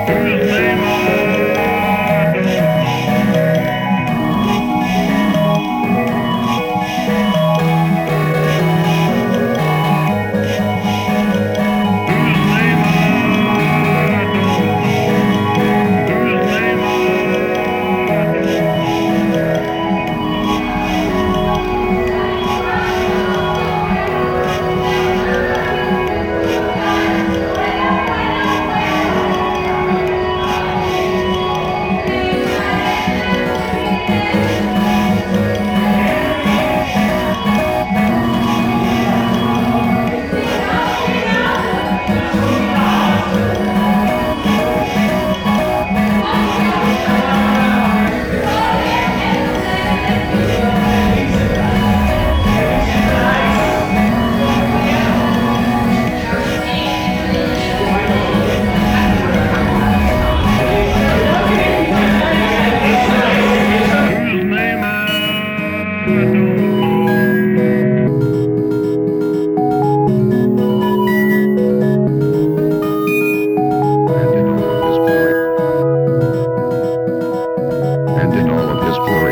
And in all of his glory,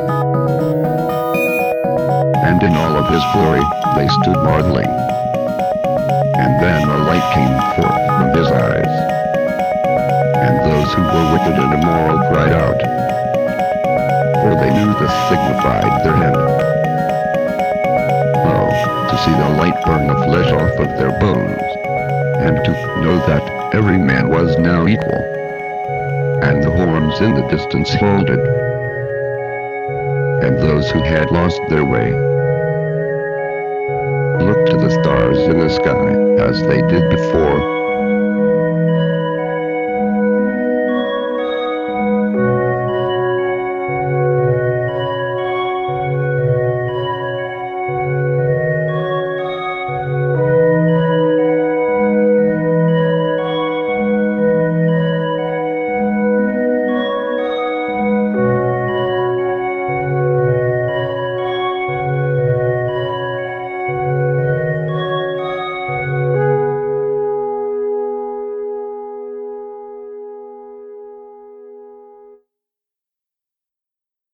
and in all of his glory, they stood marveling. And then a light came forth from his eyes, and those who were wicked and immoral cried out, for they knew this signified their end. Oh, to see the light burn the flesh off of their bones, and to know that every man was now equal, and the horns in the distance folded, and those who had lost their way looked to the stars in the sky as they did before,